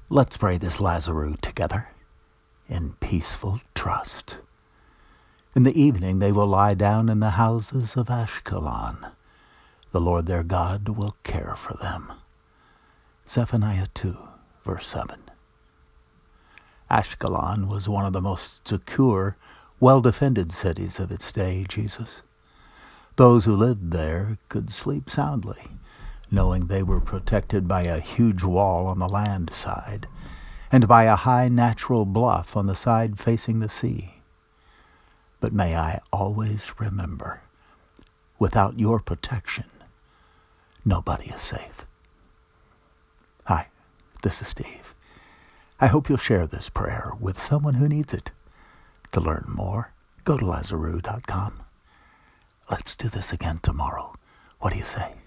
Let's pray this Lazarus together in peaceful trust. In the evening they will lie down in the houses of Ashkelon. The Lord their God will care for them. Zephaniah 2, verse 7. Ashkelon was one of the most secure, well-defended cities of its day, Jesus. Those who lived there could sleep soundly, knowing they were protected by a huge wall on the land side and by a high natural bluff on the side facing the sea. But may I always remember, without your protection, nobody is safe. Hi, this is Steve. I hope you'll share this prayer with someone who needs it. To learn more, go to Lazarus.com. Let's do this again tomorrow. What do you say?